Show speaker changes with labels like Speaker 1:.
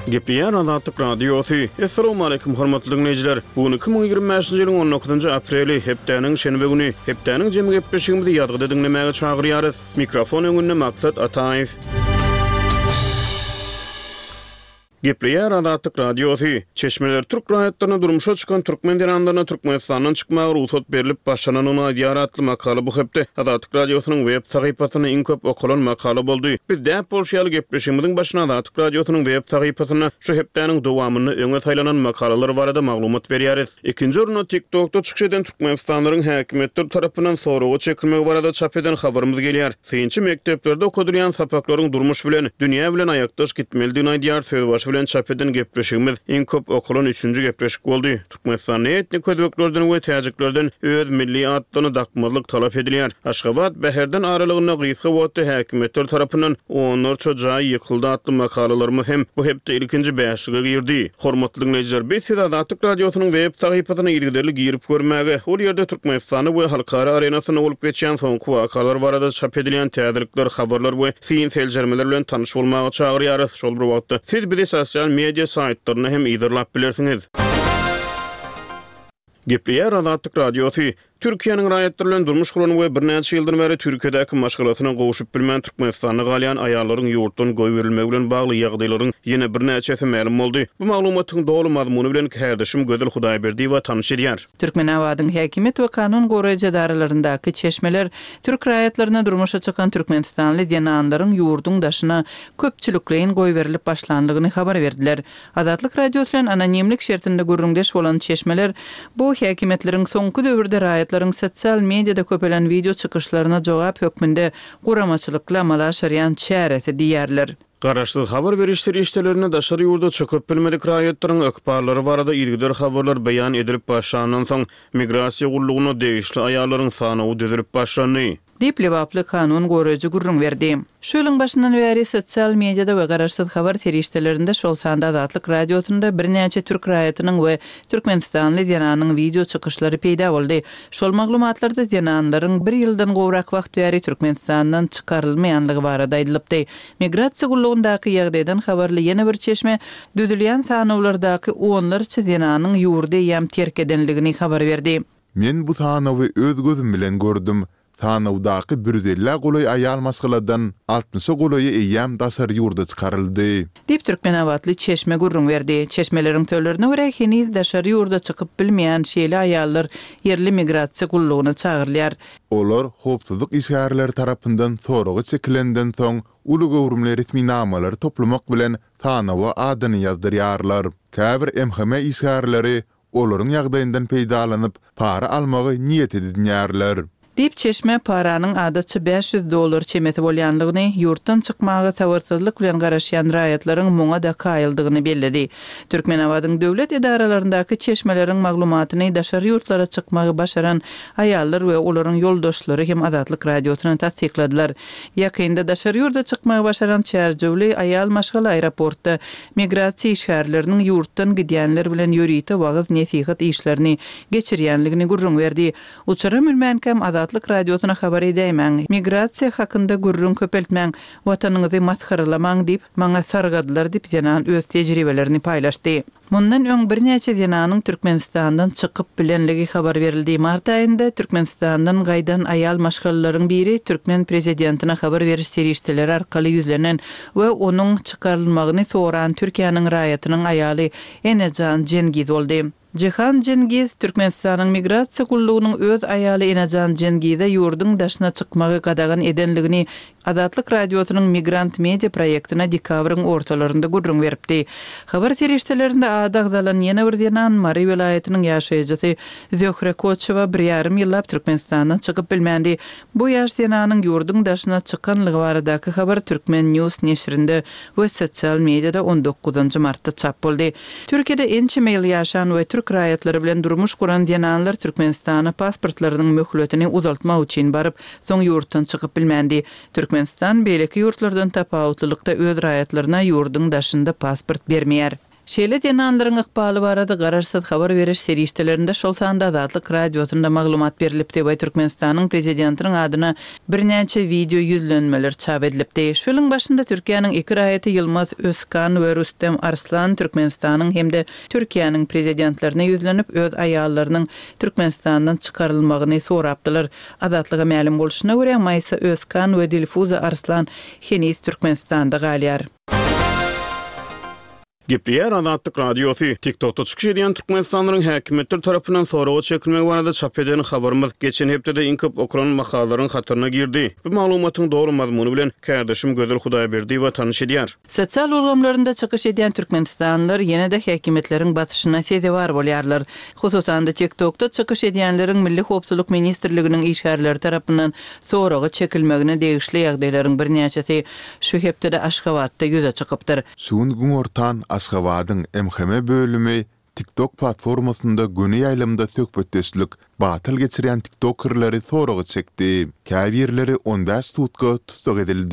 Speaker 1: Gepleyen Azatlyk Radiosu. Assalamu alaykum hormatly dinleyijiler. Bugün 2025-nji ýylyň 19-njy apreli hepdeniň şenbe güni. Hepdeniň jemy gepleşigimizi ýadgyda dinlemäge çagyrýarys. Mikrofon öňünde Maksat Ataýew. Gepleyen Azatlyk Radiosu. Çeşmeler Türk raýatlaryna durmuşa çykan türkmen deranlaryna Türkmenistanyň çykmagy ruhsat berilip başlananyna ýaratly makaly bu hepde Azatlyk Radiosynyň web sahypasyna iň köp okulan makaly boldy. Bir däp bolşýaly gepleşigimiziň başyna Azatlyk Radiosynyň web sahypasyna şu hepdeniň dowamyny öňe taýlanan makalalar barada maglumat berýäris. Ikinji orunda TikTokda çykyş eden Türkmenistanyň häkimetleri tarapyndan soragy çekilmegi barada çap eden habarymyz gelýär. Synçy mekteplerde okudylýan sapaklaryň durmuş bilen, dünýä bilen aýakdaş gitmeldigini aýdýar söz bilen çap eden gepleşigimiz iň köp okulan 3-nji gepleşik boldy. Türkmenistanyň etnik özbeklerden we täjiklerden öz milli adlaryny dakmalyk talap edilýär. Aşgabat bäherden aralygyna gysga wagtda häkimetler tarapyndan onlar çojağa ýykyldy adly makalalarymyz hem bu hepde ilkinji bäşige girdi. Hormatly dinleyijiler, biz Azatlyk Radiosynyň web sahypasyna ýerlerli girip görmäge, ol ýerde Türkmenistany we halkara arenasyna olup geçýän soňky wakalar barada çap edilýän täzelikler, habarlar we fin seljermeler bilen tanyş bolmagy çagyrýarys. Şol bir wagtda siz bizi sosial media saytlaryny hem ýygyrlap bilersiňiz. Gepleyen Azatlyk Radiosu. Türkiýanyň raýatlaryň durmuş gurany we birnäçe ýyldan beri Türkiýedäki maşgalatyna gowuşup bilmän Türkmenistanyň galýan aýallaryň ýurtdan goý berilmegi bilen bagly ýagdaýlaryň ýene birnäçesi ma'lum boldy. Bu maglumatyň dogry mazmuny bilen härdişim Gödel Hudaýberdi we tanyş edýär.
Speaker 2: Türkmenawadyň häkimet we kanun goraýjy daralaryndaky çeşmeler türk raýatlaryna durmuşa çykan Türkmenistanly denanlaryň ýurdun daşyna köpçülikleýin goý berilip başlandygyny habar berdiler. Azatlyk Radiosu bilen anonimlik şertinde gürrüňdeş bolan çeşmeler bu häkimetleriň soňky döwürde raýatlaryň sosial mediada köpelen video çykyşlaryna jogap hökmünde guramaçylykla malaşaryan çäresi diýerler.
Speaker 1: Garaşsyz habar berişleri işlelerine daşary ýurda çöküp bilmedik raýatlaryň ökbarlary barada ilgili habarlar beýan edilip başlanandan soň migrasiýa gullugyna degişli aýallaryň sanawy düzülip başlandy.
Speaker 2: Diplewaply kanun goraýjy gurrun berdi. Şu ýylyň başyndan beri sosial mediada we garaşsyz habar terişdelerinde şol sanda Azatlyk Radiosynda birnäçe türk raýatynyň we Türkmenistanly denanyň video çykyşlary peýda boldy. Şol maglumatlarda denanlaryň bir ýyldan gowrak wagt beri Türkmenistandan çykarylmaýanlygy barada aýdylypdy. Migrasiýa gullugyndaky ýagdaýdan habarly ýene bir çeşme düzülýän sanawlardaky onlarça denanyň ýurda ýam terk edenligini habar berdi.
Speaker 3: Men bu sanawy öz gözüm bilen gördüm. Tanawdaky 150 goloy aýal maskaladan 60 goloy eýam dasar ýurda çykaryldy.
Speaker 2: Dip Türkmenawatly çeşme gurrun berdi. Çeşmeleriň tölerine görä heniz dasar ýurda çykyp bilmeýän şeýle aýallar yerli migrasiýa gullugyna çagyrylýar.
Speaker 3: Olar howpsuzlyk işgärleri tarapyndan soragy çekilenden soň ulu gowrumly resmi namalar toplamak bilen tanawa adyny ýazdyrýarlar. Käbir MHM işgärleri olaryň ýagdaýyndan peýdalanyp para almagy niýet edýärler.
Speaker 2: Dip çeşme paranyň adatça $500 çemeti bolýanlygyny, ýurtdan çykmagy tawarsızlyk bilen garaşýan raýatlaryň muňa da kaýyldygyny bellidi. Türkmenawadyň döwlet idaralaryndaky çeşmeleriň maglumatyny daşary ýurtlara çykmagy başaran aýallar we olaryň ýoldaşlary hem Azatlyk Radiosyna tasdikladylar. Ýakynda daşary ýurda çykmagy başaran çärjewli aýal maşgal aeroportda migrasiýa işgärleriniň ýurtdan gidýänler bilen ýörite wagyz nesihat işlerini geçirýänligini gurrun berdi. Uçara mülmenkam Azatlyk Radiosuna habar edäýmän. Migrasiýa hakynda gurrun köpeltmäň, watanyňyzy maskaralamaň dip maňa sargadylar dip denan öz tejribelerini paýlaşdy. Mundan öň birnäçe denanyň Türkmenistandan çykyp bilenligi habar berildi. Mart aýynda Türkmenistandan gaýdan aýal maşgallaryň biri Türkmen prezidentine habar beriş serişdeleri arkaly ýüzlenen we onuň çykarylmagyny soran Türkiýanyň raýatynyň aýaly Enejan Cengiz boldy. Cihan Cengiz Türkmenistanyň migrasiýa gullugynyň öz aýaly Enejan Cengiz'e ýurdun daşyna çykmagy gadagan edenligini Azatlyk Radiosynyň migrant media proýektina dekabrň ortalarynda gurrun beripdi. Habar terişdelerinde adagdalan ýene bir denan Mari welaýatynyň ýaşaýjysy Zöhre Koçova 1,5 ýyllap Türkmenistandan çykyp bilmändi. Bu ýaş denanyň ýurdun daşyna çykanlygy baradaky habar Türkmen News neşrinde we sosial mediada 19 martda çap boldy. Türkiýede ençe ýyl ýaşan we türk raýatlary bilen durmuş guran denanlar Türkmenistana pasportlarynyň möhletini uzaltmak üçin baryp soň ýurtdan çykyp bilmändi. Türkmenistan beýleki ýurtlardan tapawutlylykda öz raýatlaryna ýurdun daşynda pasport bermeýär. Şeýle denanlaryň ykbaly barada gararsız habar beriş serişdelerinde şol sanda Azatlyk radiosunda maglumat berilipdi we Türkmenistanyň prezidentiniň adyna birnäçe video ýüzlenmeler çap edilipdi. Şolyň başynda Türkiýanyň iki raýaty Yılmaz Özkan we Rüstem Arslan Türkmenistanyň hemde Türkiýanyň prezidentlerine ýüzlenip öz aýallarynyň Türkmenistandan çykarylmagyny sorapdylar. Azatlyga ma'lum bolşyna görä Maysa Özkan we Dilfuza Arslan henis Türkmenistanda galýar.
Speaker 1: Gepleýär Azatlyk radiosu TikTokda çykyş edýän Türkmenistanyň häkimetler tarapyndan soragy çekilmegi barada çap eden habarymyz geçen hepde inköp okuran makalaryň hatyryna girdi. Bu maglumatyň dogry mazmuny bilen kardeşim Gözel Hudaýberdi we tanış edýär.
Speaker 2: Sosial ulamlarynda çykyş edýän Türkmenistanlylar ýene-de häkimetleriň batyşyna sezebar bolýarlar. Hususan da TikTokda çykyş edýänleriň Milli Howpsuzlyk Ministrliginiň işgärleri tarapyndan soragy çekilmegine degişli ýagdaýlaryň birnäçesi şu hepde Aşgabatda ýüze çykypdyr.
Speaker 3: Şuň gün ortan Aşgabatyň MHM bölümi TikTok platformasynda güni ýaýlamda söhbetdeşlik batyl geçirýän TikTokerleri soragy çekdi. Käbirleri 15 tutga tutsak edildi.